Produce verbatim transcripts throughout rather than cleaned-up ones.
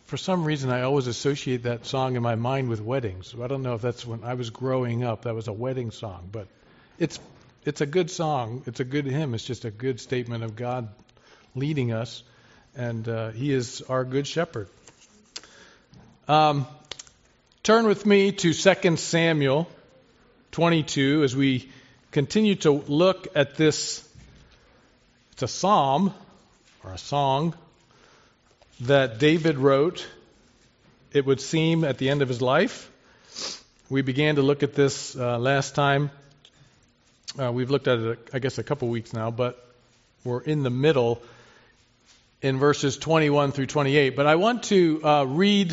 for some reason, I always associate that song in my mind with weddings. I don't know if that's when I was growing up. That was a wedding song, but it's it's a good song. It's a good hymn. It's just a good statement of God leading us, and uh, He is our good shepherd. Um, turn with me to Second Samuel twenty-two as we continue to look at this. It's a psalm or a song that David wrote, it would seem, at the end of his life. We began to look at this uh, last time. Uh, we've looked at it, I guess, a couple weeks now, but we're in the middle in verses twenty-one through twenty-eight. But I want to uh, read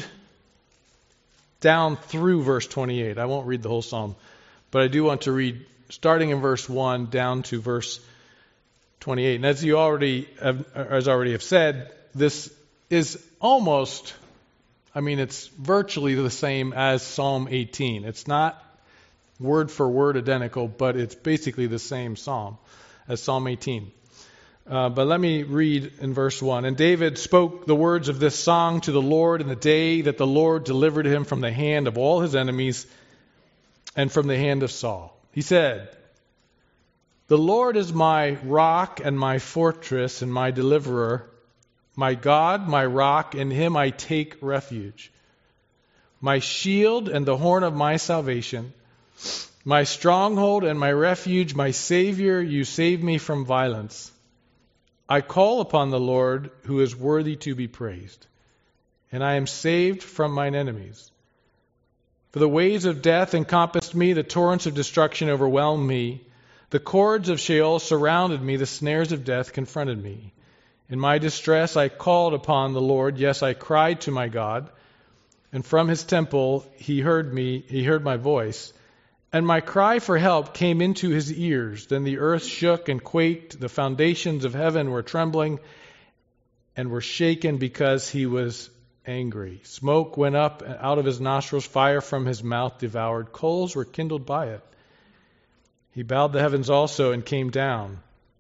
down through verse twenty-eight. I won't read the whole psalm, but I do want to read starting in verse one down to verse twenty-eight. And as you already have, as already have said, this is almost, I mean, it's virtually the same as Psalm eighteen. It's not word for word identical, but it's basically the same psalm as Psalm eighteen. Uh, but let me read in verse one. And David spoke the words of this song to the Lord in the day that the Lord delivered him from the hand of all his enemies and from the hand of Saul. He said, "The Lord is my rock and my fortress and my deliverer. My God, my rock, in him I take refuge. My shield and the horn of my salvation, my stronghold and my refuge, my Savior, you save me from violence. I call upon the Lord, who is worthy to be praised, and I am saved from mine enemies. For the waves of death encompassed me, the torrents of destruction overwhelmed me. The cords of Sheol surrounded me, the snares of death confronted me. In my distress I called upon the Lord, yes, I cried to my God, and from his temple he heard me, he heard my voice, and my cry for help came into his ears. Then the earth shook and quaked, the foundations of heaven were trembling and were shaken because he was angry. Smoke went up out of his nostrils, fire from his mouth devoured, coals were kindled by it. He bowed the heavens also and came down.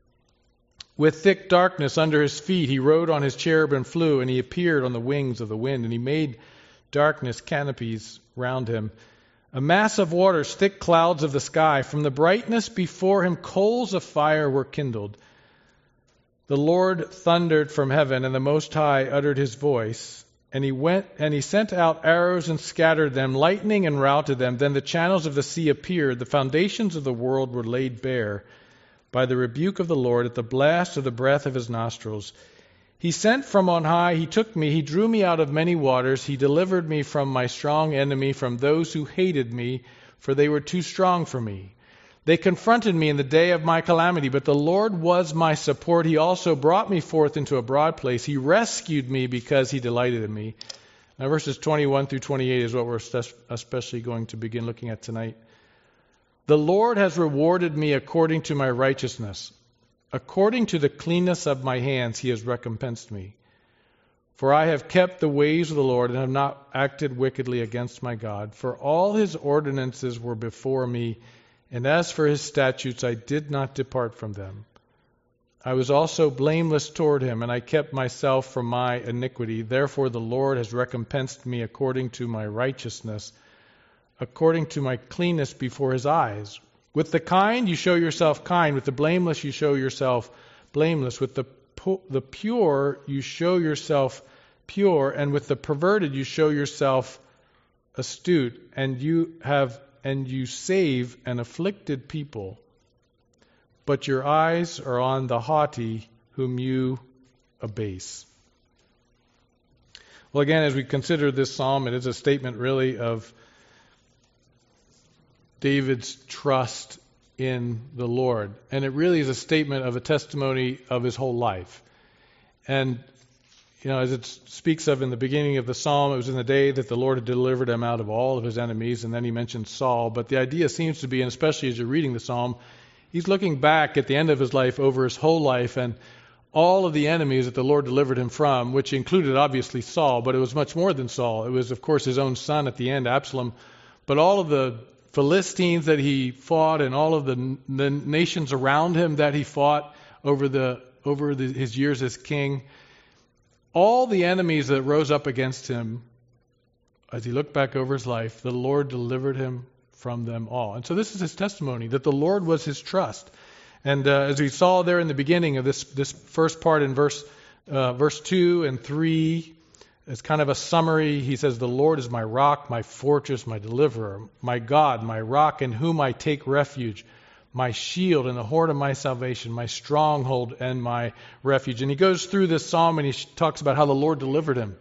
With thick darkness under his feet, he rode on his cherub and flew, and he appeared on the wings of the wind, and he made darkness canopies round him. A mass of waters, thick clouds of the sky. From the brightness before him, coals of fire were kindled. The Lord thundered from heaven, and the Most High uttered his voice. And he went, and he sent out arrows and scattered them, lightning and routed them. Then the channels of the sea appeared. The foundations of the world were laid bare by the rebuke of the Lord, at the blast of the breath of his nostrils. He sent from on high, he took me, he drew me out of many waters, he delivered me from my strong enemy, from those who hated me, for they were too strong for me. They confronted me in the day of my calamity, but the Lord was my support. He also brought me forth into a broad place. He rescued me because he delighted in me. Now verses twenty-one through twenty-eight is what we're especially going to begin looking at tonight. The Lord has rewarded me according to my righteousness. According to the cleanness of my hands, he has recompensed me. For I have kept the ways of the Lord and have not acted wickedly against my God. For all his ordinances were before me, and as for his statutes, I did not depart from them. I was also blameless toward him, and I kept myself from my iniquity. Therefore the Lord has recompensed me according to my righteousness, according to my cleanness before his eyes. With the kind you show yourself kind, with the blameless you show yourself blameless, with the pu- the pure you show yourself pure, and with the perverted you show yourself astute, and you have and you save an afflicted people. But your eyes are on the haughty whom you abase. Well, again, as we consider this psalm, it is a statement really of David's trust in the Lord. And it really is a statement of a testimony of his whole life. And, you know, as it speaks of in the beginning of the psalm, it was in the day that the Lord had delivered him out of all of his enemies. And then he mentions Saul. But the idea seems to be, and especially as you're reading the psalm, he's looking back at the end of his life over his whole life and all of the enemies that the Lord delivered him from, which included obviously Saul, but it was much more than Saul. It was, of course, his own son at the end, Absalom. But all of the Philistines that he fought and all of the, the nations around him that he fought over the over the, his years as king, all the enemies that rose up against him, as he looked back over his life, the Lord delivered him from them all. And so this is his testimony, that the Lord was his trust. And uh, as we saw there in the beginning of this this first part in verse uh, verse two and three, as kind of a summary, he says, "The Lord is my rock, my fortress, my deliverer, my God, my rock in whom I take refuge, my shield and the horn of my salvation, my stronghold and my refuge." And he goes through this psalm and he talks about how the Lord delivered him.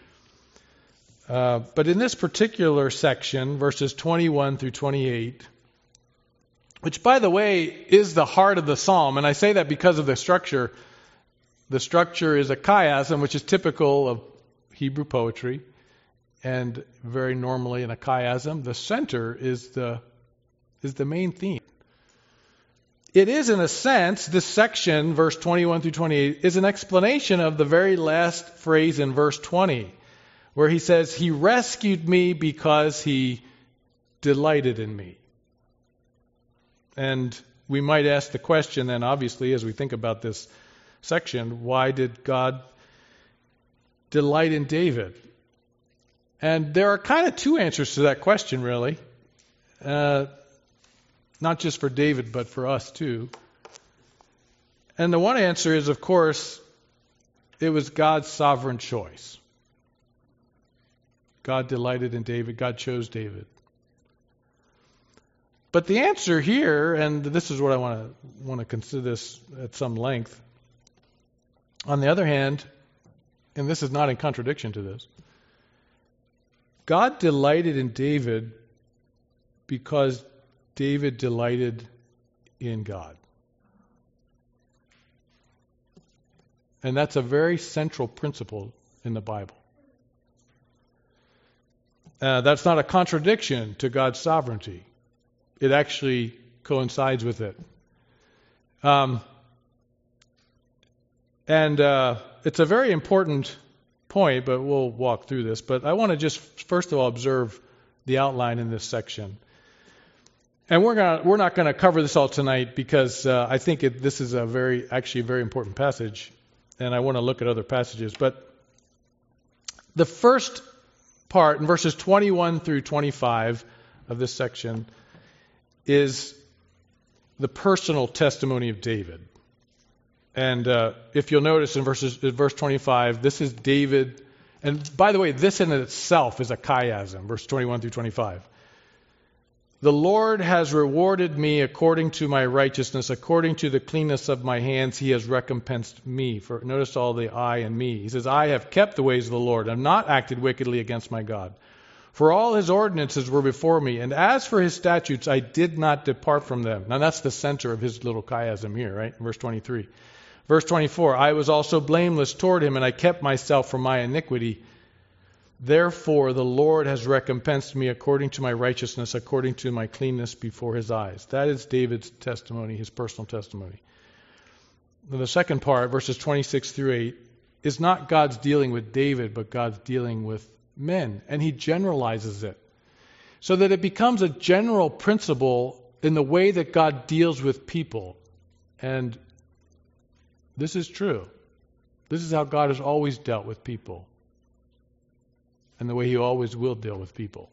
Uh, but in this particular section, verses twenty-one through twenty-eight, which, by the way, is the heart of the psalm, and I say that because of the structure. The structure is a chiasm, which is typical of Hebrew poetry, and very normally in a chiasm, the center is the is the main theme. It is, in a sense, this section, verse twenty-one through twenty-eight, is an explanation of the very last phrase in verse twenty, where he says, "He rescued me because he delighted in me." And we might ask the question then, obviously, as we think about this section, why did God delight in David? And there are kind of two answers to that question, really. Uh, not just for David, but for us too. And the one answer is, of course, it was God's sovereign choice. God delighted in David. God chose David. But the answer here, and this is what I want to want to consider this at some length. On the other hand, and this is not in contradiction to this, God delighted in David because David delighted in God. And that's a very central principle in the Bible. Uh, that's not a contradiction to God's sovereignty. It actually coincides with it. Um, and uh, it's a very important point, but we'll walk through this. But I want to just, first of all, observe the outline in this section. And we're gonna, we're not going to cover this all tonight because uh, I think it, this is a very, actually a very important passage, and I want to look at other passages. But the first part, in verses twenty-one through twenty-five of this section, is the personal testimony of David. And uh, if you'll notice in verses, in verse twenty-five, this is David. And by the way, this in itself is a chiasm, verse twenty-one through twenty-five. "The Lord has rewarded me according to my righteousness, according to the cleanness of my hands, he has recompensed me." For notice all the I and me. He says, "I have kept the ways of the Lord, I have not acted wickedly against my God. For all his ordinances were before me, and as for his statutes, I did not depart from them." Now that's the center of his little chiasm here, right? Verse twenty-three. Verse twenty-four, "I was also blameless toward him, and I kept myself from my iniquity. Therefore the Lord has recompensed me according to my righteousness, according to my cleanness before his eyes." That is David's testimony, his personal testimony. Now the second part, verses twenty-six through eight, is not God's dealing with David, but God's dealing with men. And he generalizes it so that it becomes a general principle in the way that God deals with people. And this is true. This is how God has always dealt with people, and the way he always will deal with people.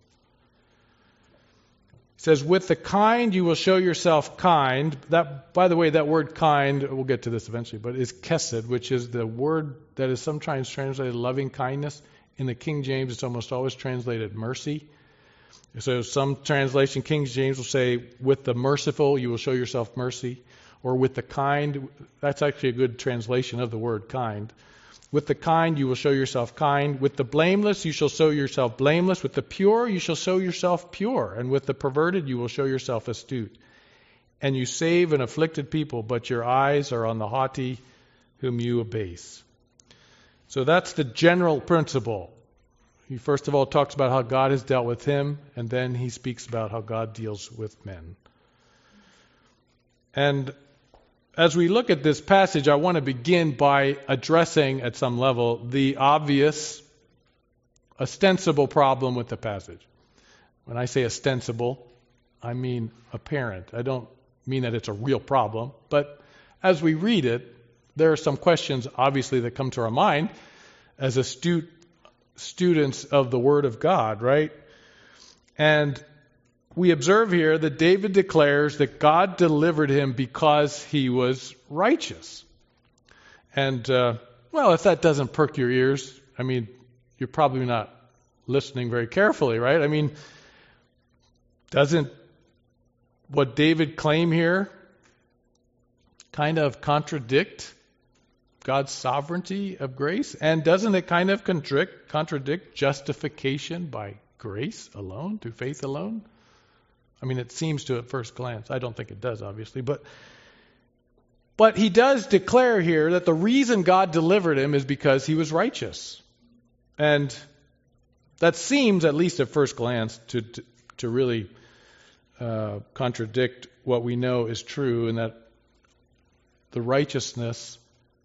He says, "With the kind you will show yourself kind." That, by the way, that word kind, we'll get to this eventually, but is kesed, which is the word that is sometimes translated loving kindness. In the King James, it's almost always translated mercy. So some translation, King James will say, "With the merciful you will show yourself mercy." Or "with the kind." That's actually a good translation of the word kind. "With the kind you will show yourself kind. With the blameless you shall show yourself blameless. With the pure you shall show yourself pure. And with the perverted you will show yourself astute. And you save an afflicted people, but your eyes are on the haughty whom you abase." So that's the general principle. He first of all talks about how God has dealt with him, and then he speaks about how God deals with men. And as we look at this passage, I want to begin by addressing, at some level, the obvious, ostensible problem with the passage. When I say ostensible, I mean apparent. I don't mean that it's a real problem, but as we read it, there are some questions, obviously, that come to our mind as astute students of the Word of God, right? And we observe here that David declares that God delivered him because he was righteous. And, uh, well, if that doesn't perk your ears, I mean, you're probably not listening very carefully, right? I mean, doesn't what David claim here kind of contradict God's sovereignty of grace? And doesn't it kind of contradict, contradict justification by grace alone, through faith alone? I mean, it seems to at first glance. I don't think it does, obviously. But, but he does declare here that the reason God delivered him is because he was righteous. And that seems, at least at first glance, to, to, to really uh, contradict what we know is true, and that the righteousness,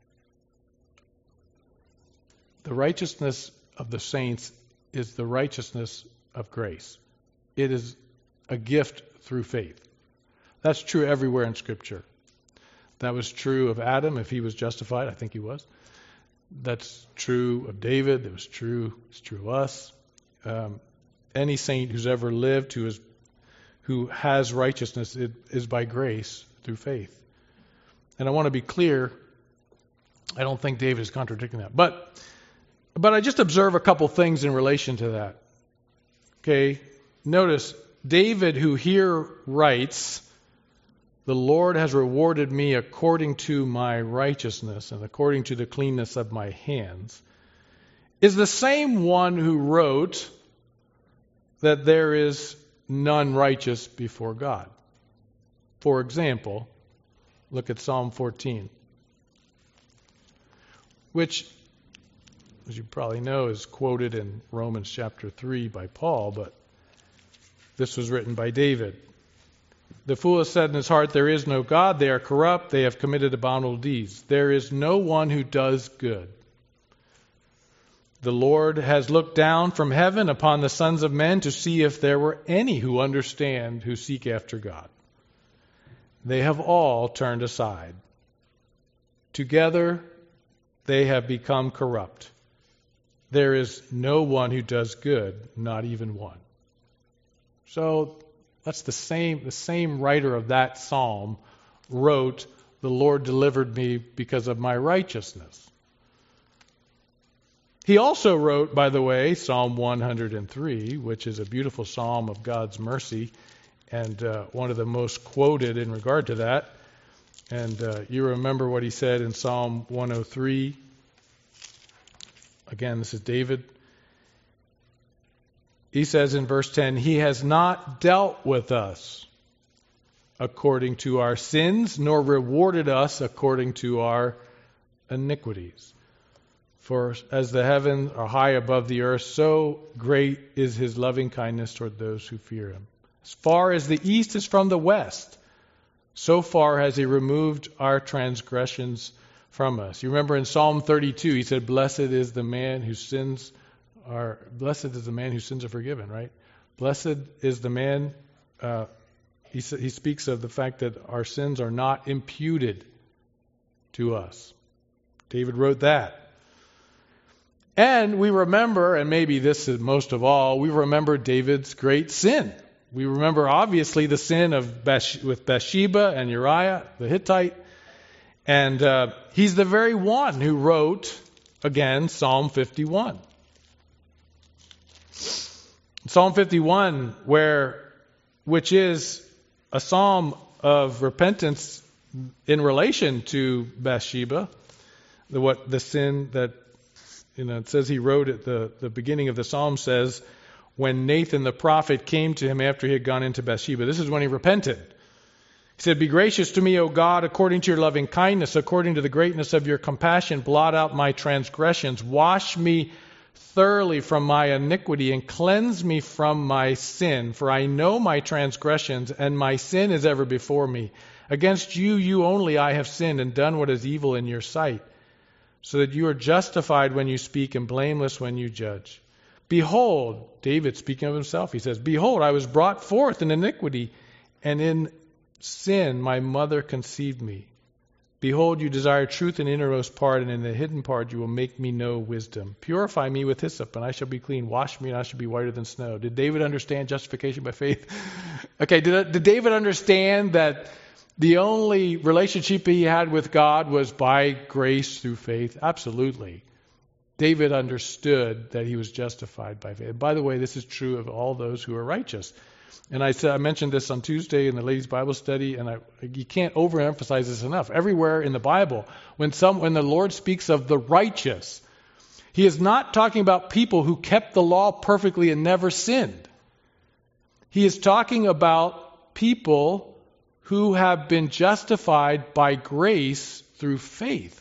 the righteousness of the saints is the righteousness of grace. It is a gift through faith. That's true everywhere in Scripture. That was true of Adam if he was justified. I think he was. That's true of David. It was true. It's true of us. Um, any saint who's ever lived who is who has righteousness it is by grace through faith. And I want to be clear. I don't think David is contradicting that, but but I just observe a couple things in relation to that. Okay, notice David, who here writes, "The Lord has rewarded me according to my righteousness and according to the cleanness of my hands," is the same one who wrote that there is none righteous before God. For example, look at Psalm fourteen, which, as you probably know, is quoted in Romans chapter three by Paul, but this was written by David. "The fool has said in his heart, there is no God. They are corrupt. They have committed abominable deeds. There is no one who does good. The Lord has looked down from heaven upon the sons of men to see if there were any who understand, who seek after God. They have all turned aside. Together they have become corrupt. There is no one who does good, not even one." So that's the same, the same writer of that psalm wrote, "The Lord delivered me because of my righteousness." He also wrote, by the way, Psalm one hundred three, which is a beautiful psalm of God's mercy, and uh, one of the most quoted in regard to that. And uh, you remember what he said in Psalm one oh three. Again, this is David. He says in verse ten, "He has not dealt with us according to our sins, nor rewarded us according to our iniquities. For as the heavens are high above the earth, so great is his loving kindness toward those who fear him. As far as the east is from the west, so far has he removed our transgressions from us." You remember in Psalm thirty-two, he said, "Blessed is the man whose sins are blessed is the man whose sins are forgiven." Right? Blessed is the man. Uh, he he speaks of the fact that our sins are not imputed to us. David wrote that. And we remember, and maybe this is most of all, we remember David's great sin. We remember, obviously, the sin of Bath- with Bathsheba and Uriah, the Hittite. And uh, he's the very one who wrote, again, Psalm fifty-one. Psalm fifty-one, where, which is a psalm of repentance in relation to Bathsheba, the what the sin that, you know, it says he wrote at the, the beginning of the psalm says, when Nathan the prophet came to him after he had gone into Bathsheba. This is when he repented. He said, "Be gracious to me, O God, according to your loving kindness, according to the greatness of your compassion, blot out my transgressions. Wash me thoroughly from my iniquity and cleanse me from my sin. For I know my transgressions, and my sin is ever before me. Against you, you only, I have sinned and done what is evil in your sight, so that you are justified when you speak and blameless when you judge. Behold," David speaking of himself, he says, "Behold, I was brought forth in iniquity, and in sin my mother conceived me. Behold, you desire truth in the innermost part, and in the hidden part you will make me know wisdom. Purify me with hyssop, and I shall be clean. Wash me, and I shall be whiter than snow. Did David understand justification by faith? Okay, did, did David understand that the only relationship he had with God was by grace through faith? Absolutely. David understood that he was justified by faith. And by the way, this is true of all those who are righteous. And I said I mentioned this on Tuesday in the ladies' Bible study, and I, you can't overemphasize this enough. Everywhere in the Bible, when some when the Lord speaks of the righteous, He is not talking about people who kept the law perfectly and never sinned. He is talking about people who have been justified by grace through faith.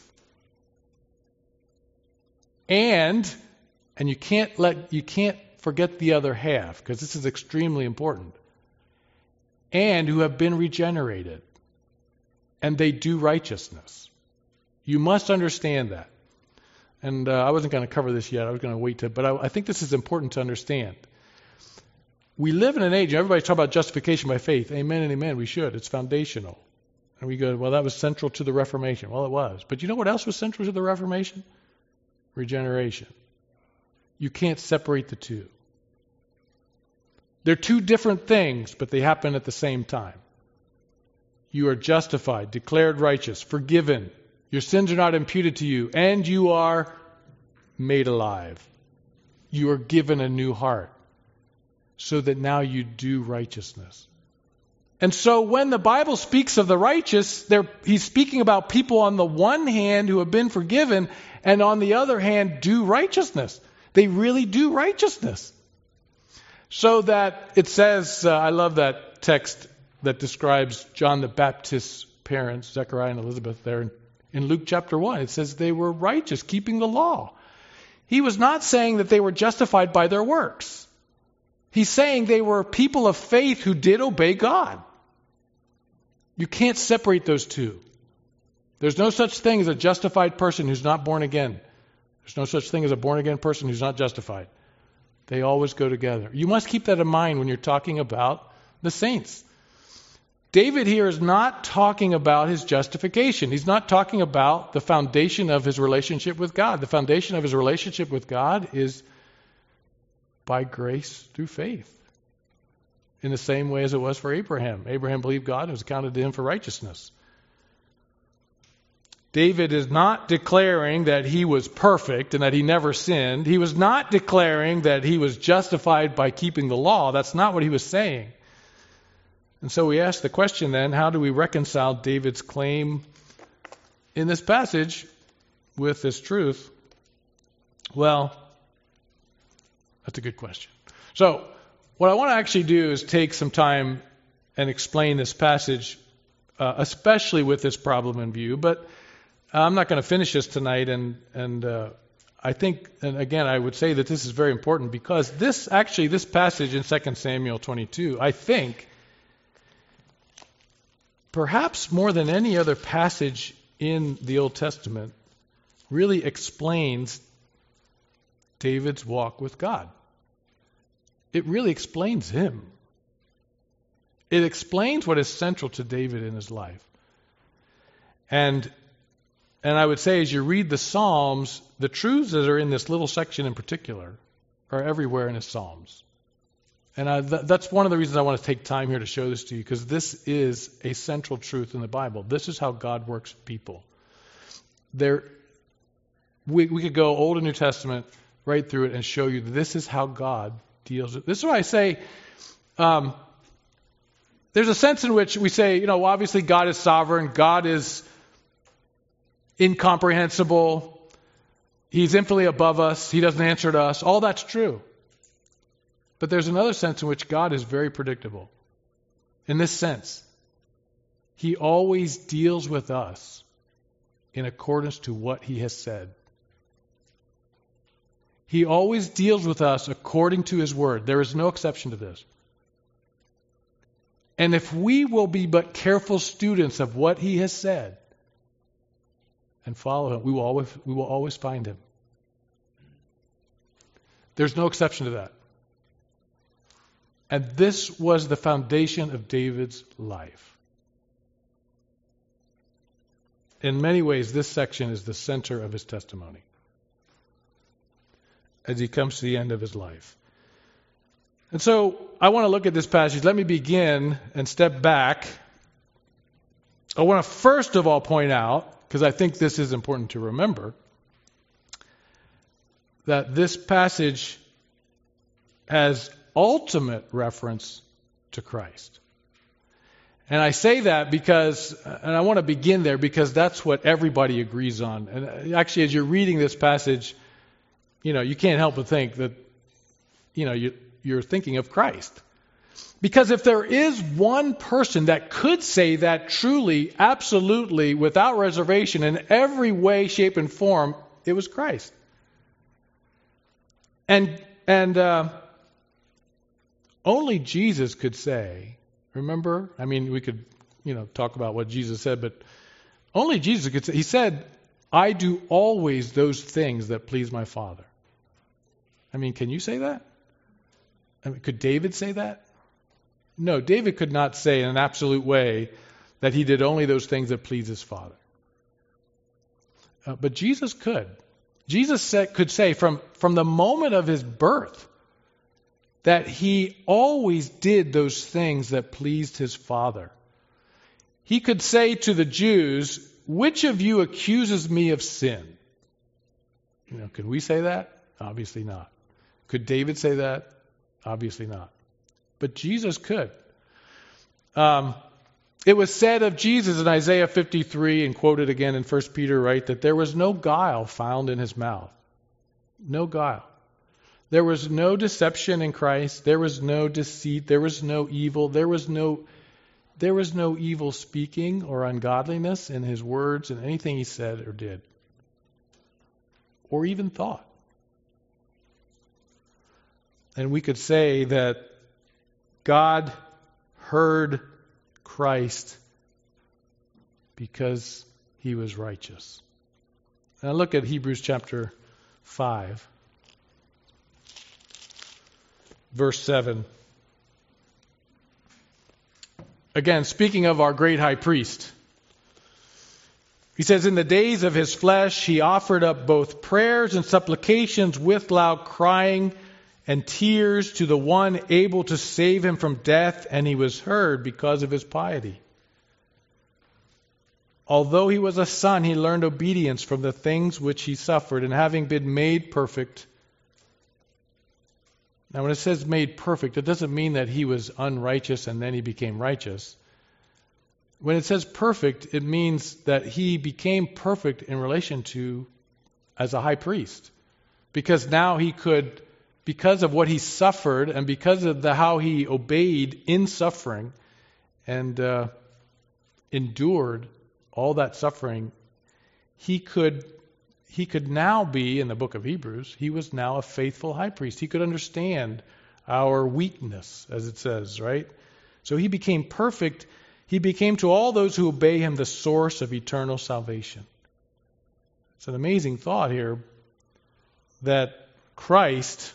And and you can't let you can't forget the other half, because this is extremely important. And who have been regenerated, and they do righteousness. You must understand that. And uh, I wasn't going to cover this yet. I was going to wait to, but I, I think this is important to understand. We live in an age, everybody's talking about justification by faith. Amen and amen. We should. It's foundational. And we go, well, that was central to the Reformation. Well, it was. But you know what else was central to the Reformation? Regeneration. You can't separate the two. They're two different things, but they happen at the same time. You are justified, declared righteous, forgiven. Your sins are not imputed to you, and you are made alive. You are given a new heart, so that now you do righteousness. And so when the Bible speaks of the righteous, he's speaking about people on the one hand who have been forgiven, and on the other hand do righteousness. They really do righteousness. So that it says, uh, I love that text that describes John the Baptist's parents, Zechariah and Elizabeth, there in, in Luke chapter one. It says they were righteous, keeping the law. He was not saying that they were justified by their works. He's saying they were people of faith who did obey God. You can't separate those two. There's no such thing as a justified person who's not born again. There's no such thing as a born again person who's not justified. They always go together. You must keep that in mind when you're talking about the saints. David here is not talking about his justification. He's not talking about the foundation of his relationship with God. The foundation of his relationship with God is by grace through faith. In the same way as it was for Abraham. Abraham believed God and it was accounted to him for righteousness. David is not declaring that he was perfect and that he never sinned. He was not declaring that he was justified by keeping the law. That's not what he was saying. And so we ask the question then, how do we reconcile David's claim in this passage with this truth? Well, that's a good question. So what I want to actually do is take some time and explain this passage, uh, especially with this problem in view. But I'm not going to finish this tonight, and and uh, I think, and again, I would say that this is very important because this actually, this passage in Second Samuel twenty-two, I think, perhaps more than any other passage in the Old Testament, really explains David's walk with God. It really explains him. It explains what is central to David in his life. And And I would say as you read the Psalms, the truths that are in this little section in particular are everywhere in his Psalms. And I, th- that's one of the reasons I want to take time here to show this to you, because this is a central truth in the Bible. This is how God works with people. There, we, we could go Old and New Testament right through it and show you this is how God deals with it. This is why I say um, there's a sense in which we say, you know, obviously God is sovereign, God is incomprehensible. He's infinitely above us. He doesn't answer to us. All that's true. But there's another sense in which God is very predictable. In this sense, He always deals with us in accordance to what He has said. He always deals with us according to His word. There is no exception to this. And if we will be but careful students of what He has said, and follow Him, we will always we will always find Him. There's no exception to that. And this was the foundation of David's life. in many ways, this section is the center of his testimony as he comes to the end of his life. And so I want to look at this passage. Let me begin and step back. I want to first of all point out, because I think this is important to remember, that this passage has ultimate reference to Christ. And I say that because, and I want to begin there because that's what everybody agrees on. And actually, as you're reading this passage, you know, you can't help but think that, you know, you, you're thinking of Christ. Because if there is one person that could say that truly, absolutely, without reservation, in every way, shape, and form, it was Christ. And and uh, only Jesus could say, remember? I mean, we could, you know, talk about what Jesus said, but only Jesus could say, he said, I do always those things that please my Father. I mean, can you say that? I mean, could David say that? No, David could not say in an absolute way that he did only those things that please his Father. Uh, but Jesus could. Jesus said, could say from, from the moment of his birth that he always did those things that pleased his Father. He could say to the Jews, which of you accuses me of sin? You know, could we say that? Obviously not. Could David say that? Obviously not. But Jesus could. Um, it was said of Jesus in Isaiah fifty-three, and quoted again in First Peter, right, that there was no guile found in his mouth. No guile. There was no deception in Christ. There was no deceit. There was no evil. There was no, there was no evil speaking or ungodliness in his words and anything he said or did, or even thought. And we could say that God heard Christ because he was righteous. Now look at Hebrews chapter five, verse seven. Again, speaking of our great high priest, he says, in the days of his flesh, he offered up both prayers and supplications with loud crying and tears to the one able to save him from death, and he was heard because of his piety. Although he was a son, he learned obedience from the things which he suffered, and having been made perfect. Now, when it says made perfect, it doesn't mean that he was unrighteous and then he became righteous. When it says perfect, it means that he became perfect in relation to as a high priest. Because now he could, because of what he suffered and because of the how he obeyed in suffering and uh, endured all that suffering, he could he could now be, in the book of Hebrews, he was now a faithful high priest. He could understand our weakness, as it says, right? So he became perfect. He became to all those who obey him the source of eternal salvation. It's an amazing thought here that Christ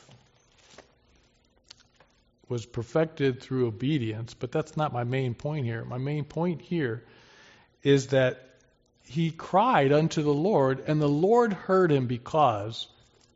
was perfected through obedience, but that's not my main point here. My main point here is that he cried unto the Lord, and the Lord heard him because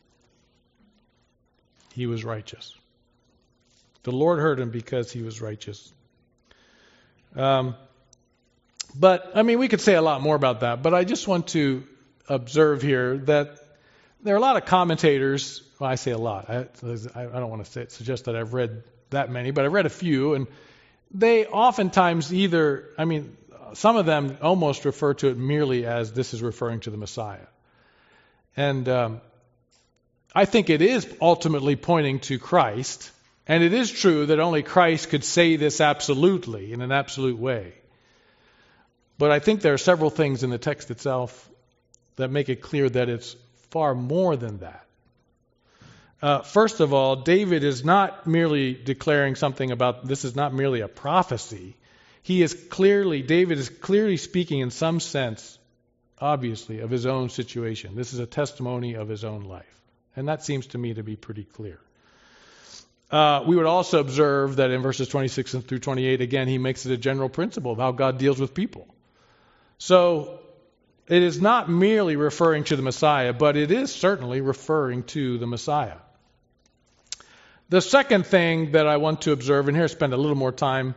he was righteous. The Lord heard him because he was righteous. Um, but, I mean, we could say a lot more about that, but I just want to observe here that there are a lot of commentators. Well, I say a lot. I, I don't want to say, suggest that I've read that many, but I've read a few, and they oftentimes either, I mean, some of them almost refer to it merely as this is referring to the Messiah. And um, I think it is ultimately pointing to Christ, and it is true that only Christ could say this absolutely, in an absolute way. But I think there are several things in the text itself that make it clear that it's far more than that. Uh, first of all, David is not merely declaring something about, this is not merely a prophecy. He is clearly, David is clearly speaking in some sense, obviously, of his own situation. This is a testimony of his own life. And that seems to me to be pretty clear. Uh, we would also observe that in verses twenty-six through twenty-eight, again, he makes it a general principle of how God deals with people. So, it is not merely referring to the Messiah, but it is certainly referring to the Messiah. The second thing that I want to observe, and here spend a little more time,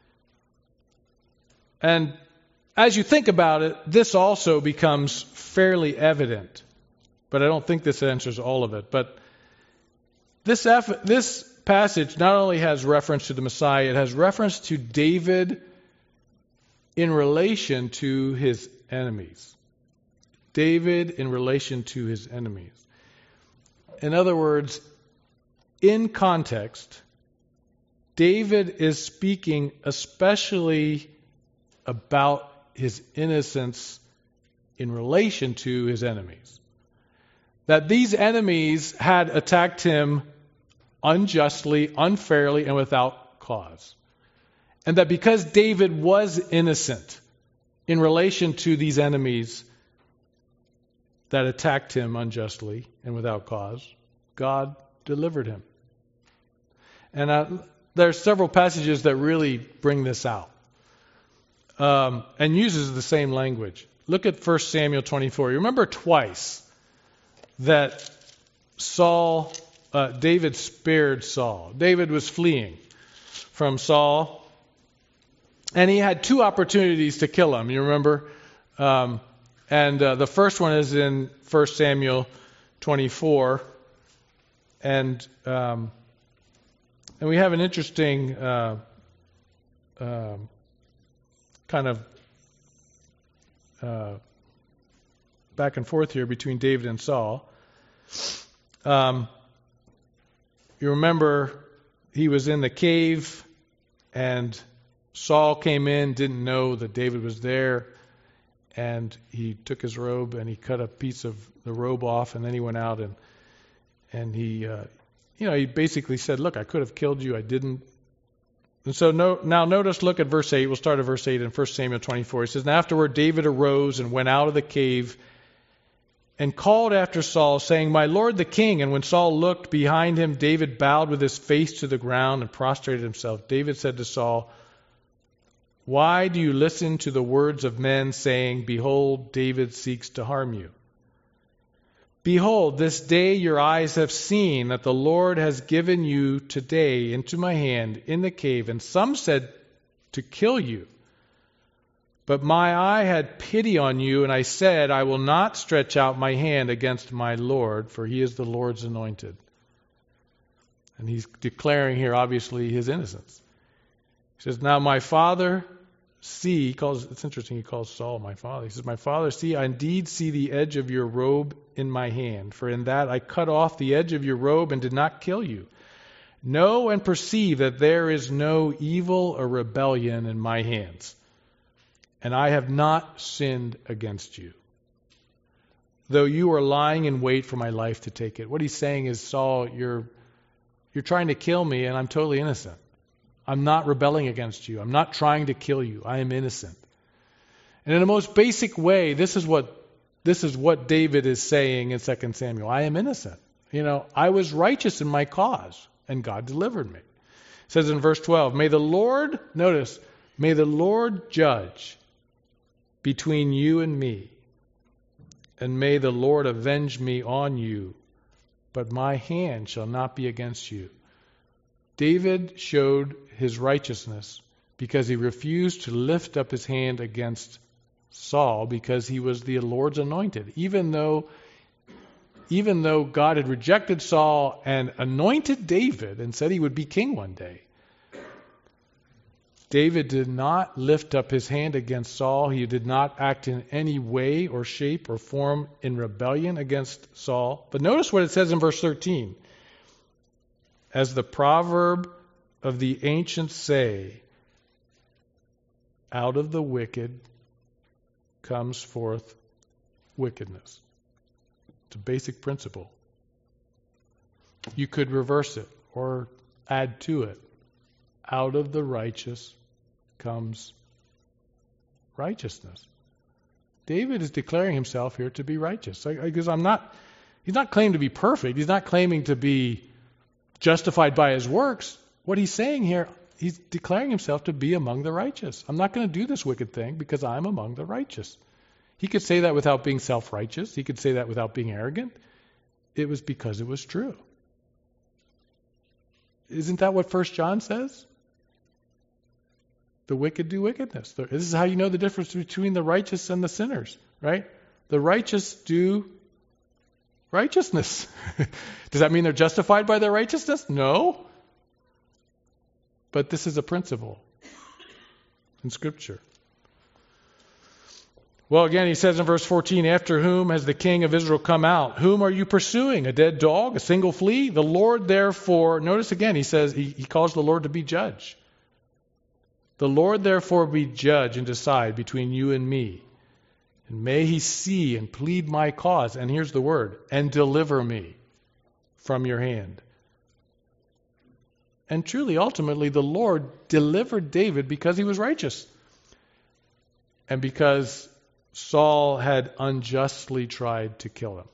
and as you think about it, this also becomes fairly evident, but I don't think this answers all of it. But this eff- this passage not only has reference to the Messiah, it has reference to David in relation to his enemies. David in relation to his enemies. In other words, in context, David is speaking especially about his innocence in relation to his enemies. That these enemies had attacked him unjustly, unfairly, and without cause. And that because David was innocent in relation to these enemies that attacked him unjustly and without cause, God delivered him. And uh, there are several passages that really bring this out um, and uses the same language. Look at First Samuel twenty-four. You remember twice that Saul, uh, David spared Saul. David was fleeing from Saul, and he had two opportunities to kill him. You remember? Um, and uh, the first one is in First Samuel twenty-four, and um, and we have an interesting uh, uh, kind of uh, back and forth here between David and Saul. Um, you remember he was in the cave, and Saul came in, didn't know that David was there, and he took his robe and he cut a piece of the robe off, and then he went out and and he, uh, you know, he basically said, "Look, I could have killed you, I didn't." And so no, now notice, look at verse eight. We'll start at verse eight in First Samuel twenty-four. He says, "And afterward David arose and went out of the cave and called after Saul, saying, 'My lord the king.' And when Saul looked behind him, David bowed with his face to the ground and prostrated himself. David said to Saul, 'Why do you listen to the words of men, saying, Behold, David seeks to harm you? Behold, this day your eyes have seen that the Lord has given you today into my hand in the cave. And some said to kill you. But my eye had pity on you, and I said, I will not stretch out my hand against my Lord, for he is the Lord's anointed.'" And he's declaring here, obviously, his innocence. He says, "Now my father, see," he calls, it's interesting, he calls Saul my father. He says, "My father, see, I indeed see the edge of your robe in my hand. For in that I cut off the edge of your robe and did not kill you. Know and perceive that there is no evil or rebellion in my hands. And I have not sinned against you, though you are lying in wait for my life to take it." What he's saying is, Saul, you're you're trying to kill me, and I'm totally innocent. I'm not rebelling against you. I'm not trying to kill you. I am innocent. And in the most basic way, this is what this is what David is saying in Second Samuel. I am innocent. You know, I was righteous in my cause, and God delivered me. It says in verse twelve, "May the Lord," notice, "may the Lord judge between you and me, and may the Lord avenge me on you, but my hand shall not be against you." David showed his righteousness because he refused to lift up his hand against Saul, because he was the Lord's anointed. Even though, even though God had rejected Saul and anointed David and said he would be king one day, David did not lift up his hand against Saul. He did not act in any way or shape or form in rebellion against Saul. But notice what it says in verse thirteen. "As the proverb of the ancients say, out of the wicked comes forth wickedness." It's a basic principle. You could reverse it or add to it. Out of the righteous comes righteousness. David is declaring himself here to be righteous. Because I'm not, he's not claiming to be perfect. He's not claiming to be justified by his works. What he's saying here, he's declaring himself to be among the righteous. I'm not going to do this wicked thing because I'm among the righteous. He could say that without being self-righteous. He could say that without being arrogant. It was because it was true. Isn't that what First John says? The wicked do wickedness. This is how you know the difference between the righteous and the sinners, right? The righteous do righteousness. Does that mean they're justified by their righteousness? No. But this is a principle in Scripture. Well, again, he says in verse fourteen, after whom has the king of Israel come out? Whom are you pursuing? A dead dog? A single flea? The Lord therefore, notice again, he says, he, he calls the Lord to be judge. The Lord therefore be judge and decide between you and me. And may he see and plead my cause, and here's the word, and deliver me from your hand. And truly, ultimately, the Lord delivered David because he was righteous. And because Saul had unjustly tried to kill him.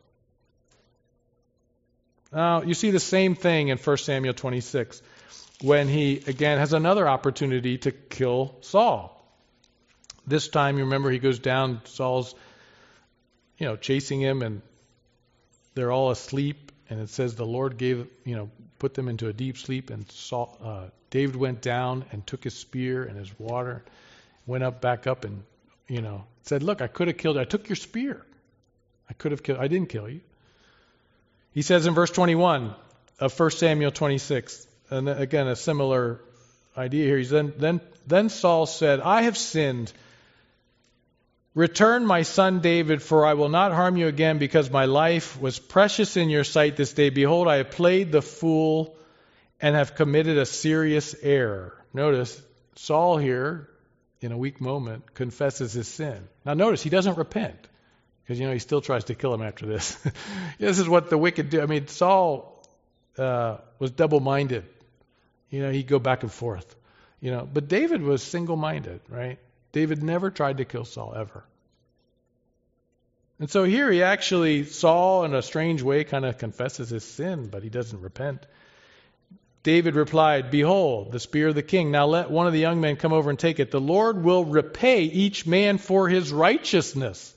Now, you see the same thing in First Samuel twenty-six, when he, again, has another opportunity to kill Saul. This time, you remember, he goes down, Saul's, you know, chasing him, and they're all asleep, and it says the Lord gave, you know, put them into a deep sleep, and Saul, uh, David went down and took his spear and his water, went up, back up, and, you know, said, look, I could have killed you. I took your spear. I could have killed, I didn't kill you. He says in verse twenty-one of First Samuel twenty-six, and again, a similar idea here. He's then, then, then Saul said, I have sinned. Return my son David, for I will not harm you again, because my life was precious in your sight this day. Behold, I have played the fool and have committed a serious error. Notice, Saul here, in a weak moment, confesses his sin. Now notice, he doesn't repent, because, you know, he still tries to kill him after this. This is what the wicked do. I mean, Saul uh, was double-minded. You know, he'd go back and forth. You know, but David was single-minded, right? David never tried to kill Saul, ever. And so here he actually, Saul, in a strange way, kind of confesses his sin, but he doesn't repent. David replied, behold, the spear of the king. Now let one of the young men come over and take it. The Lord will repay each man for his righteousness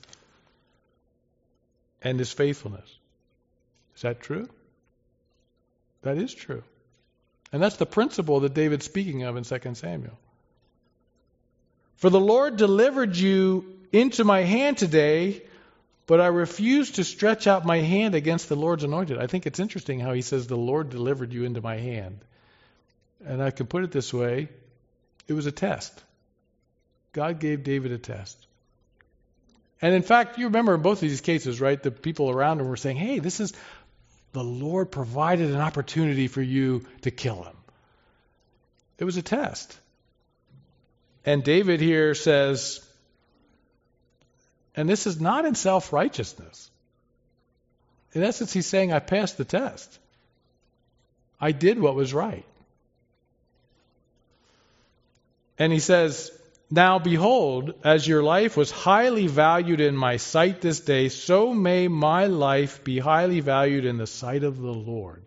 and his faithfulness. Is that true? That is true. And that's the principle that David's speaking of in Second Samuel. For the Lord delivered you into my hand today, but I refuse to stretch out my hand against the Lord's anointed. I think it's interesting how he says the Lord delivered you into my hand. And I can put it this way, it was a test. God gave David a test. And in fact, you remember in both of these cases, right, the people around him were saying, hey, this is, the Lord provided an opportunity for you to kill him. It was a test. And David here says, and this is not in self-righteousness. In essence, he's saying, I passed the test. I did what was right. And he says, now behold, as your life was highly valued in my sight this day, so may my life be highly valued in the sight of the Lord.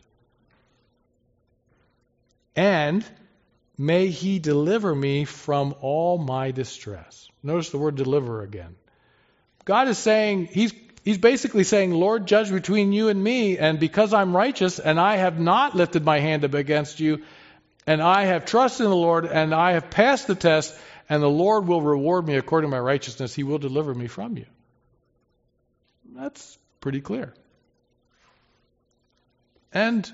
And may he deliver me from all my distress. Notice the word deliver again. God is saying, he's, he's basically saying, Lord, judge between you and me, and because I'm righteous and I have not lifted my hand up against you, and I have trusted in the Lord, and I have passed the test, and the Lord will reward me according to my righteousness. He will deliver me from you. That's pretty clear. And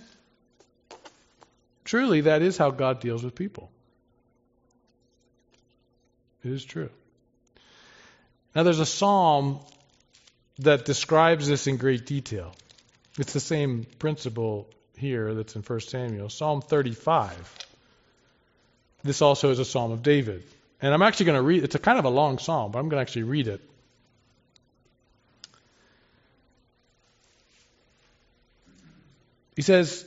truly, that is how God deals with people. It is true. Now, there's a psalm that describes this in great detail. It's the same principle here that's in First Samuel. Psalm thirty-five. This also is a psalm of David. And I'm actually going to read, it's a kind of a long psalm, but I'm going to actually read it. He says,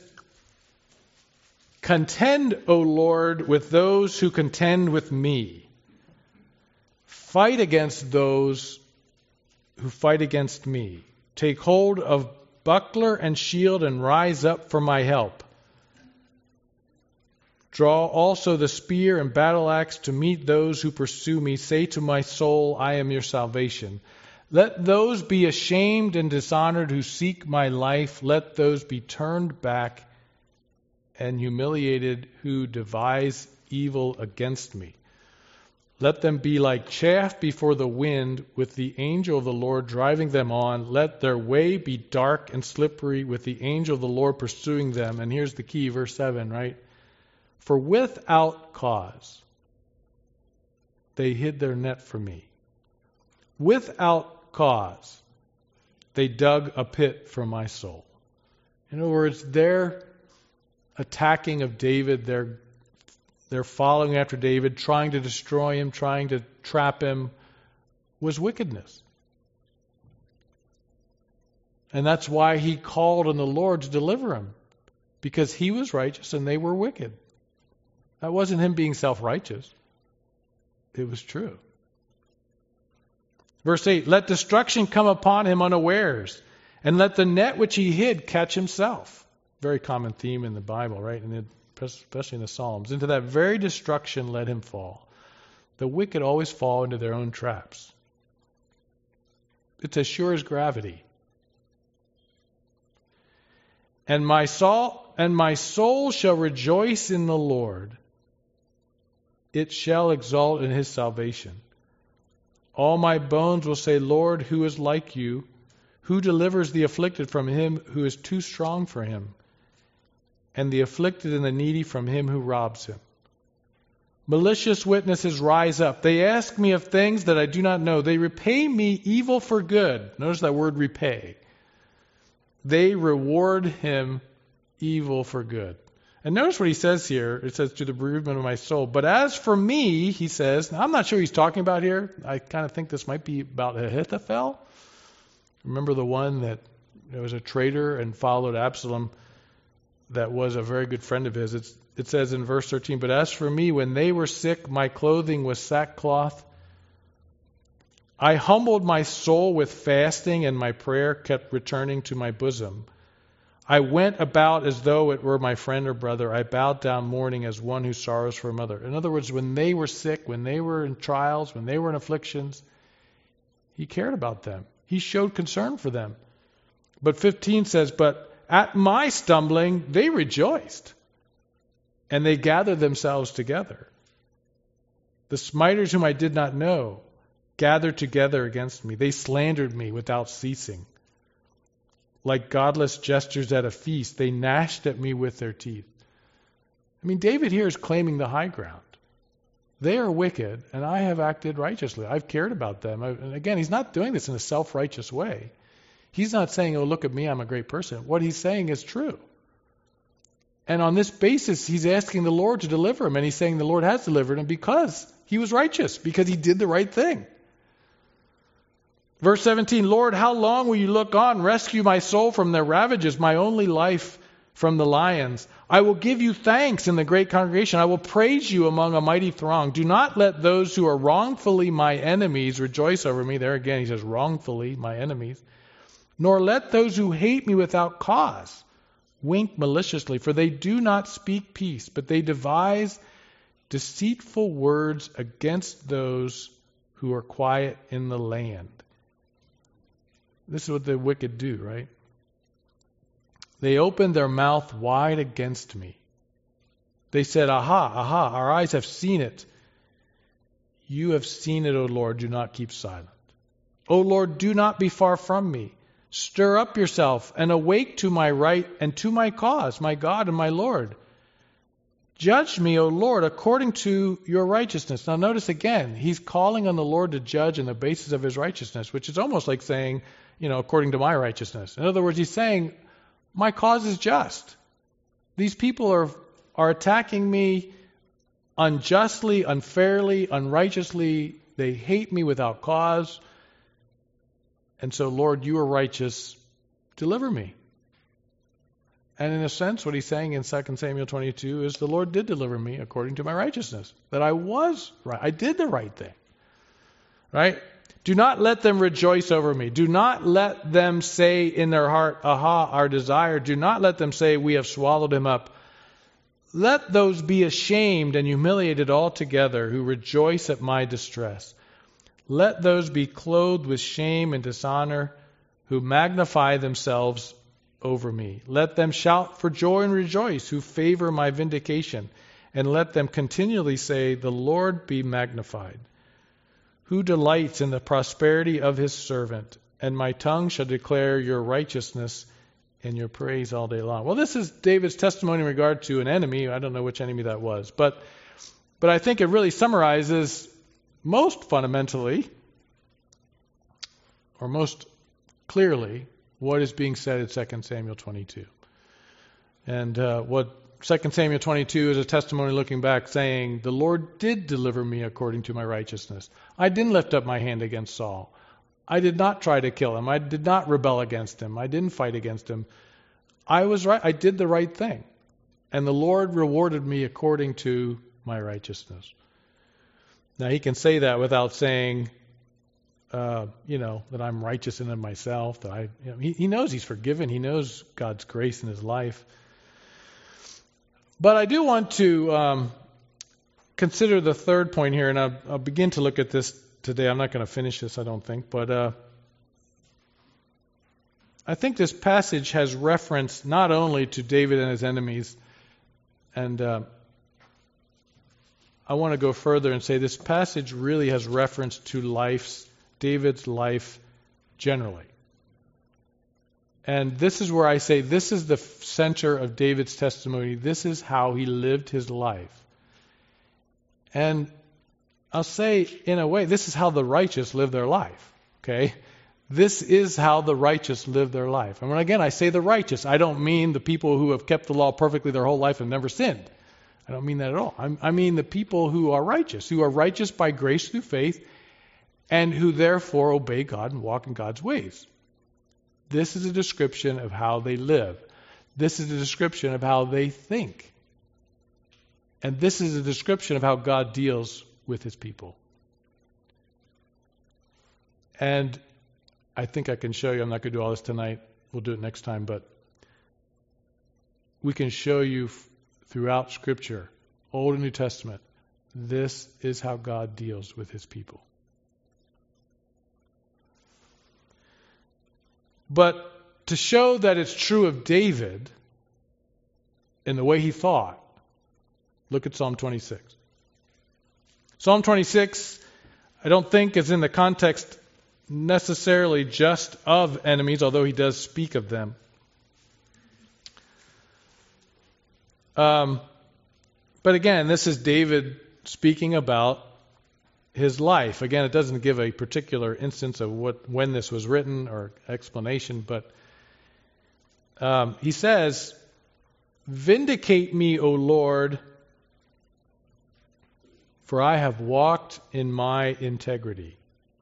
contend, O Lord, with those who contend with me. Fight against those who fight against me. Take hold of buckler and shield and rise up for my help. Draw also the spear and battle axe to meet those who pursue me. Say to my soul, I am your salvation. Let those be ashamed and dishonored who seek my life. Let those be turned back and humiliated who devise evil against me. Let them be like chaff before the wind, with the angel of the Lord driving them on. Let their way be dark and slippery, with the angel of the Lord pursuing them. And here's the key, verse seven, right? For without cause they hid their net from me. Without cause they dug a pit for my soul. In other words, their attacking of David, their They're following after David, trying to destroy him, trying to trap him, was wickedness. And that's why he called on the Lord to deliver him, because he was righteous and they were wicked. That wasn't him being self-righteous. It was true. Verse eight, let destruction come upon him unawares, and let the net which he hid catch himself. Very common theme in the Bible, right? And it especially in the Psalms. Into that very destruction let him fall. The wicked always fall into their own traps. It's as sure as gravity. And my soul, and my soul shall rejoice in the Lord. It shall exult in his salvation. All my bones will say, Lord, who is like you? Who delivers the afflicted from him who is too strong for him? And the afflicted and the needy from him who robs him. Malicious witnesses rise up. They ask me of things that I do not know. They repay me evil for good. Notice that word repay. They reward him evil for good. And notice what he says here. It says, to the bereavement of my soul. But as for me, he says, now I'm not sure he's talking about here. I kind of think this might be about Ahithophel. Remember the one that there was a traitor and followed Absalom, that was a very good friend of his. It's, it says in verse thirteen, but as for me, when they were sick, my clothing was sackcloth. I humbled my soul with fasting, and my prayer kept returning to my bosom. I went about as though it were my friend or brother. I bowed down mourning as one who sorrows for a mother. In other words, when they were sick, when they were in trials, when they were in afflictions, he cared about them. He showed concern for them. But fifteen says, but at my stumbling, they rejoiced, and they gathered themselves together. The smiters whom I did not know gathered together against me. They slandered me without ceasing. Like godless jesters at a feast, they gnashed at me with their teeth. I mean, David here is claiming the high ground. They are wicked, and I have acted righteously. I've cared about them. And again, he's not doing this in a self-righteous way. He's not saying, oh, look at me, I'm a great person. What he's saying is true. And on this basis, he's asking the Lord to deliver him. And he's saying the Lord has delivered him because he was righteous, because he did the right thing. Verse seventeen, Lord, how long will you look on? Rescue my soul from their ravages, my only life from the lions. I will give you thanks in the great congregation. I will praise you among a mighty throng. Do not let those who are wrongfully my enemies rejoice over me. There again, he says, wrongfully my enemies. Nor let those who hate me without cause wink maliciously, for they do not speak peace, but they devise deceitful words against those who are quiet in the land. This is what the wicked do, right? They opened their mouth wide against me. They said, aha, aha, our eyes have seen it. You have seen it, O Lord, do not keep silent. O Lord, do not be far from me. Stir up yourself and awake to my right and to my cause, my God and my Lord. Judge me, O Lord, according to your righteousness. Now notice again, he's calling on the Lord to judge on the basis of his righteousness, which is almost like saying, you know, according to my righteousness. In other words, he's saying, my cause is just. These people are, are attacking me unjustly, unfairly, unrighteously. They hate me without cause. And so, Lord, you are righteous. Deliver me. And in a sense, what he's saying in Second Samuel twenty-two is the Lord did deliver me according to my righteousness. That I was right. I did the right thing. Right? Do not let them rejoice over me. Do not let them say in their heart, aha, our desire. Do not let them say, we have swallowed him up. Let those be ashamed and humiliated altogether who rejoice at my distress. Let those be clothed with shame and dishonor who magnify themselves over me. Let them shout for joy and rejoice who favor my vindication. And let them continually say, the Lord be magnified, who delights in the prosperity of his servant. And my tongue shall declare your righteousness and your praise all day long. Well, this is David's testimony in regard to an enemy. I don't know which enemy that was. But, but I think it really summarizes most fundamentally, or most clearly, what is being said in Second Samuel twenty-two. And uh, what Second Samuel twenty-two is a testimony looking back saying, the Lord did deliver me according to my righteousness. I didn't lift up my hand against Saul. I did not try to kill him. I did not rebel against him. I didn't fight against him. I was right. I did the right thing. And the Lord rewarded me according to my righteousness. Now, he can say that without saying, uh, you know, that I'm righteous in myself. That I, you know, he, he knows he's forgiven. He knows God's grace in his life. But I do want to um, consider the third point here, and I'll, I'll begin to look at this today. I'm not going to finish this, I don't think. But uh, I think this passage has reference not only to David and his enemies, and uh, I want to go further and say this passage really has reference to life's, David's life generally. And this is where I say this is the center of David's testimony. This is how he lived his life. And I'll say, in a way, this is how the righteous live their life. Okay? This is how the righteous live their life. And when again I say the righteous, I don't mean the people who have kept the law perfectly their whole life and never sinned. I don't mean that at all. I'm, I mean the people who are righteous, who are righteous by grace through faith, and who therefore obey God and walk in God's ways. This is a description of how they live. This is a description of how they think. And this is a description of how God deals with his people. And I think I can show you, I'm not going to do all this tonight, we'll do it next time, but we can show you throughout Scripture, Old and New Testament, this is how God deals with his people. But to show that it's true of David in the way he thought, look at Psalm twenty-six. Psalm twenty-six, I don't think is in the context necessarily just of enemies, although he does speak of them. Um, but again, this is David speaking about his life. Again, it doesn't give a particular instance of what when this was written or explanation, but um, he says, "Vindicate me, O Lord, for I have walked in my integrity,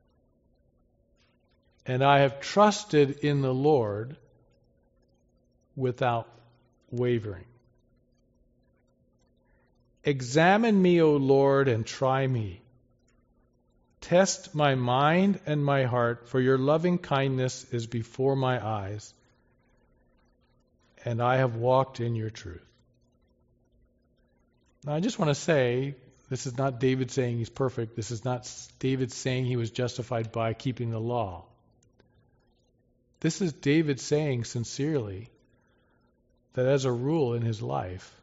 and I have trusted in the Lord without wavering. Examine me, O Lord, and try me. Test my mind and my heart, for your loving kindness is before my eyes, and I have walked in your truth." Now, I just want to say, this is not David saying he's perfect. This is not David saying he was justified by keeping the law. This is David saying sincerely that as a rule in his life,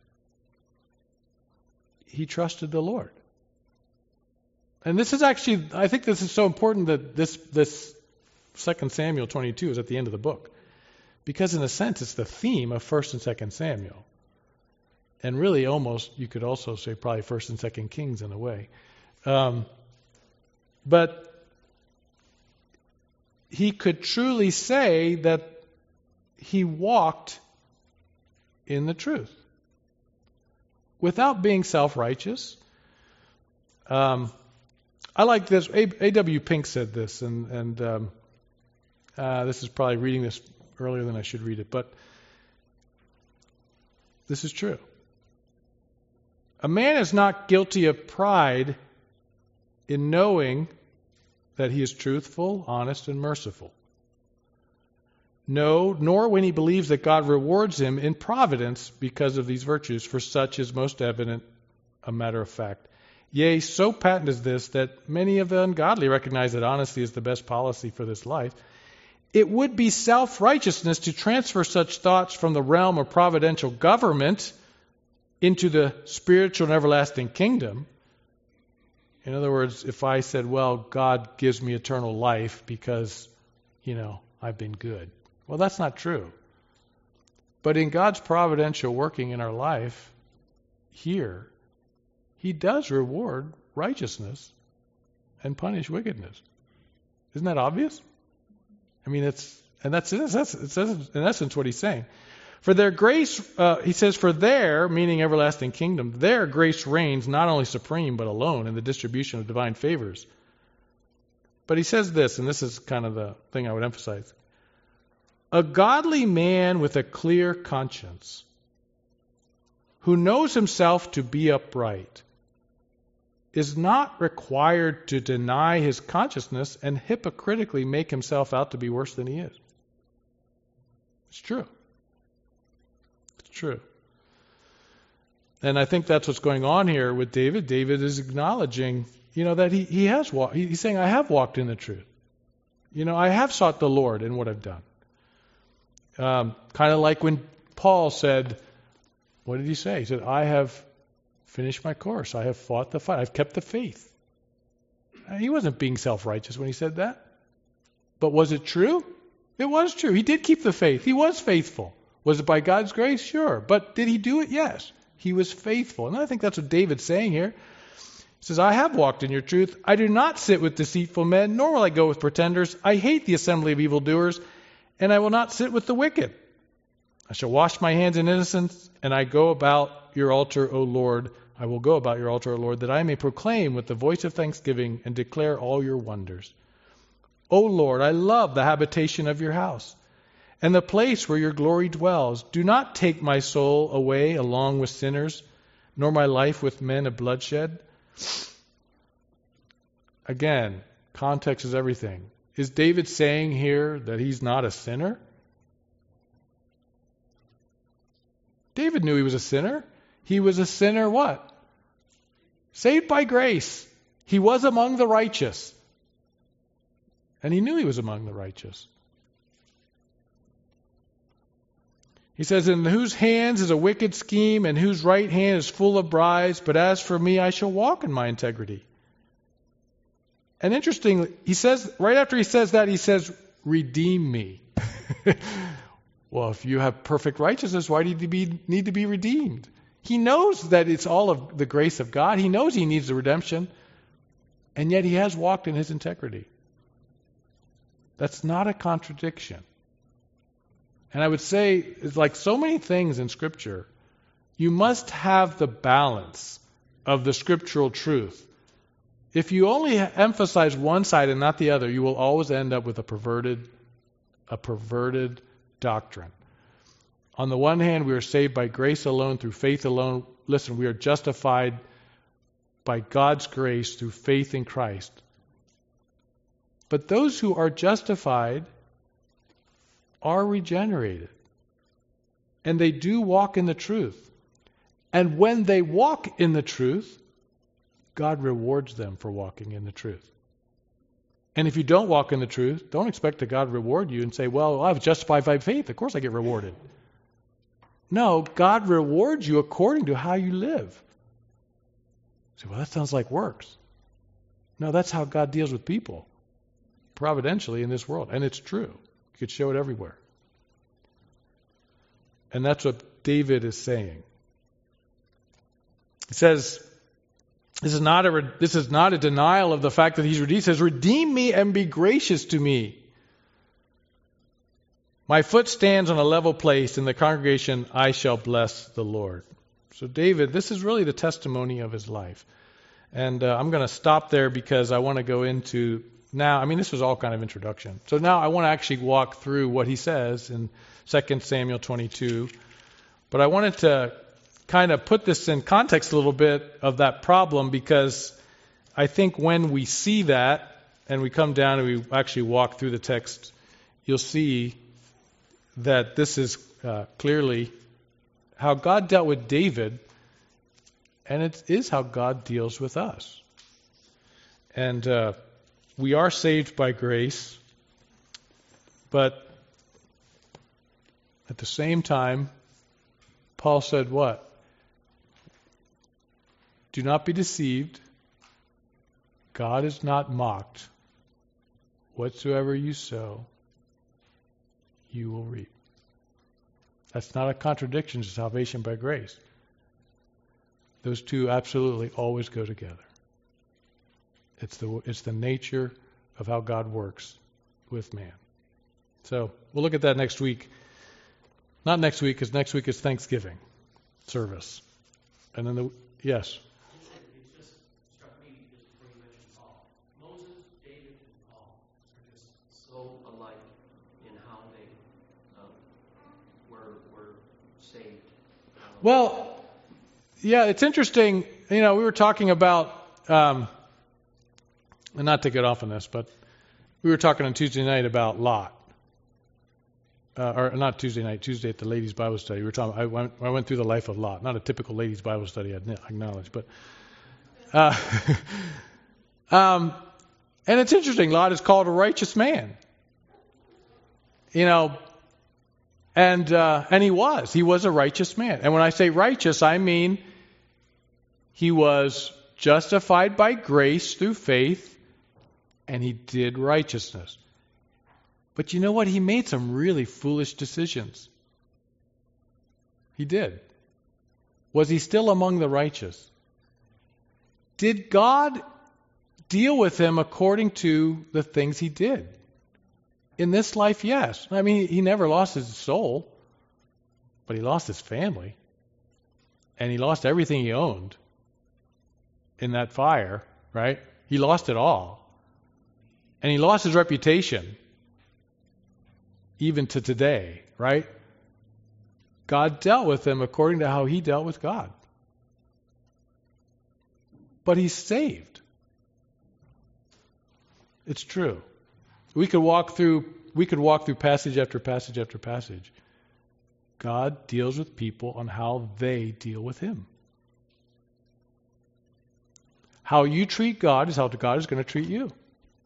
he trusted the Lord. And this is actually, I think this is so important that this this Second Samuel twenty-two is at the end of the book. Because in a sense, it's the theme of First and Second Samuel. And really almost, you could also say probably First and Second Kings in a way. Um, but he could truly say that he walked in the truth without being self-righteous. Um, I like this. A W Pink said this, and, and um, uh, this is probably reading this earlier than I should read it, but this is true. A man is not guilty of pride in knowing that he is truthful, honest, and merciful. No, nor when he believes that God rewards him in providence because of these virtues, for such is most evident a matter of fact. Yea, so patent is this that many of the ungodly recognize that honesty is the best policy for this life. It would be self-righteousness to transfer such thoughts from the realm of providential government into the spiritual and everlasting kingdom. In other words, if I said, well, God gives me eternal life because, you know, I've been good. Well, that's not true. But in God's providential working in our life, here, He does reward righteousness and punish wickedness. Isn't that obvious? I mean, it's, and that's, that's, that's in essence what He's saying. For their grace, uh, He says, for their, meaning everlasting kingdom, their grace reigns not only supreme but alone in the distribution of divine favors. But He says this, and this is kind of the thing I would emphasize. A godly man with a clear conscience, who knows himself to be upright, is not required to deny his consciousness and hypocritically make himself out to be worse than he is. It's true. It's true. And I think that's what's going on here with David. David is acknowledging, you know, that he, he has walked. He's saying, I have walked in the truth. You know, I have sought the Lord in what I've done. Um, kind of like when Paul said, what did he say? He said, I have finished my course. I have fought the fight. I've kept the faith. And he wasn't being self-righteous when he said that. But was it true? It was true. He did keep the faith. He was faithful. Was it by God's grace? Sure. But did he do it? Yes. He was faithful. And I think that's what David's saying here. He says, I have walked in your truth. I do not sit with deceitful men, nor will I go with pretenders. I hate the assembly of evildoers, and I will not sit with the wicked. I shall wash my hands in innocence, and I go about your altar, O Lord. I will go about your altar, O Lord, that I may proclaim with the voice of thanksgiving and declare all your wonders. O Lord, I love the habitation of your house, and the place where your glory dwells. Do not take my soul away along with sinners, nor my life with men of bloodshed. Again, context is everything. Is David saying here that he's not a sinner? David knew he was a sinner. He was a sinner what? Saved by grace. He was among the righteous. And he knew he was among the righteous. He says, in whose hands is a wicked scheme, and whose right hand is full of bribes, but as for me, I shall walk in my integrity. And interestingly, he says, right after he says that, he says, redeem me. Well, if you have perfect righteousness, why do you be, need to be redeemed? He knows that it's all of the grace of God. He knows he needs the redemption. And yet he has walked in his integrity. That's not a contradiction. And I would say, it's like so many things in Scripture, you must have the balance of the scriptural truth. If you only emphasize one side and not the other, you will always end up with a perverted, a perverted doctrine. On the one hand, we are saved by grace alone, through faith alone. Listen, we are justified by God's grace through faith in Christ. But those who are justified are regenerated. And they do walk in the truth. And when they walk in the truth, God rewards them for walking in the truth. And if you don't walk in the truth, don't expect that God reward you and say, well, I was justified by faith. Of course I get rewarded. No, God rewards you according to how you live. You say, well, that sounds like works. No, that's how God deals with people. Providentially in this world. And it's true. You could show it everywhere. And that's what David is saying. He says, this is not a this is not a denial of the fact that he's redeemed. He says, redeem me and be gracious to me. My foot stands on a level place. In the congregation I shall bless the Lord. So David, this is really the testimony of his life. And uh, I'm going to stop there because I want to go into now, I mean, this was all kind of introduction. So now I want to actually walk through what he says in Second Samuel twenty-two. But I wanted to kind of put this in context a little bit of that problem, because I think when we see that and we come down and we actually walk through the text, you'll see that this is uh, clearly how God dealt with David. And it is how God deals with us. And uh, we are saved by grace, but at the same time, Paul said what? Do not be deceived. God is not mocked. Whatsoever you sow, you will reap. That's not a contradiction to salvation by grace. Those two absolutely always go together. It's the it's the nature of how God works with man. So we'll look at that next week. Not next week, because next week is Thanksgiving service. And then the yes. It just struck me just before you mentioned Paul. Moses, David, and Paul are just so alike in how they um, were were saved. Um, Well, yeah, it's interesting. You know, we were talking about, um, and not to get off on this, but we were talking on Tuesday night about Lot. Uh, or not Tuesday night, Tuesday at the ladies' Bible study. We were talking. I went, I went through the life of Lot. Not a typical ladies' Bible study, I acknowledge, but uh, um, and it's interesting. Lot is called a righteous man. You know, and uh, and he was. He was a righteous man. And when I say righteous, I mean he was justified by grace through faith, and he did righteousness. But you know what? He made some really foolish decisions. He did. Was he still among the righteous? Did God deal with him according to the things he did? In this life, yes. I mean, he never lost his soul, but he lost his family. And he lost everything he owned in that fire, right? He lost it all. And he lost his reputation. Even to today, right? God dealt with him according to how he dealt with God. But he's saved. It's true. We could walk through we could walk through passage after passage after passage. God deals with people on how they deal with him. How you treat God is how God is going to treat you.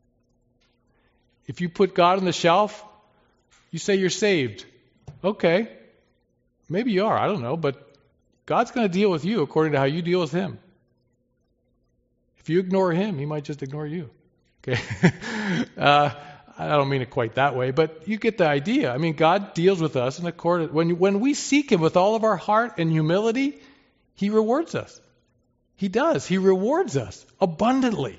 If you put God on the shelf, you say you're saved. Okay. Maybe you are. I don't know. But God's going to deal with you according to how you deal with him. If you ignore him, he might just ignore you. Okay. uh, I don't mean it quite that way, but you get the idea. I mean, God deals with us in accordance. When, when we seek him with all of our heart and humility, he rewards us. He does. He rewards us abundantly.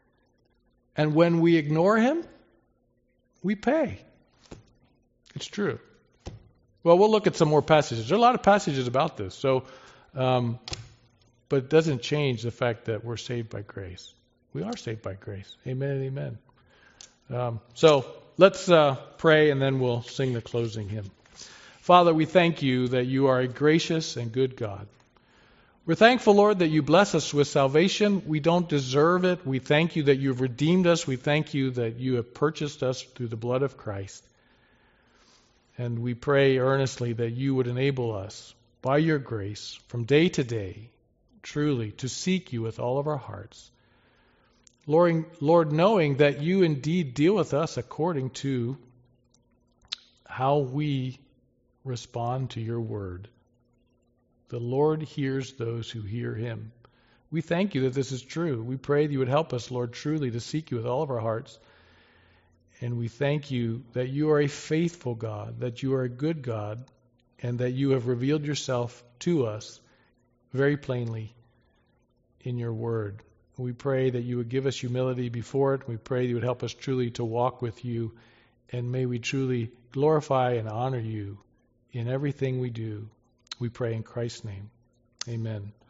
And when we ignore him, we pay. It's true. Well, we'll look at some more passages. There are a lot of passages about this. So, um, but it doesn't change the fact that we're saved by grace. We are saved by grace. Amen and amen. Um, so let's uh, pray, and then we'll sing the closing hymn. Father, we thank you that you are a gracious and good God. We're thankful, Lord, that you bless us with salvation. We don't deserve it. We thank you that you've redeemed us. We thank you that you have purchased us through the blood of Christ. And we pray earnestly that you would enable us, by your grace, from day to day, truly to seek you with all of our hearts. Lord, Lord, knowing that you indeed deal with us according to how we respond to your word. The Lord hears those who hear him. We thank you that this is true. We pray that you would help us, Lord, truly to seek you with all of our hearts. And we thank you that you are a faithful God, that you are a good God, and that you have revealed yourself to us very plainly in your word. We pray that you would give us humility before it. We pray that you would help us truly to walk with you, and may we truly glorify and honor you in everything we do. We pray in Christ's name. Amen.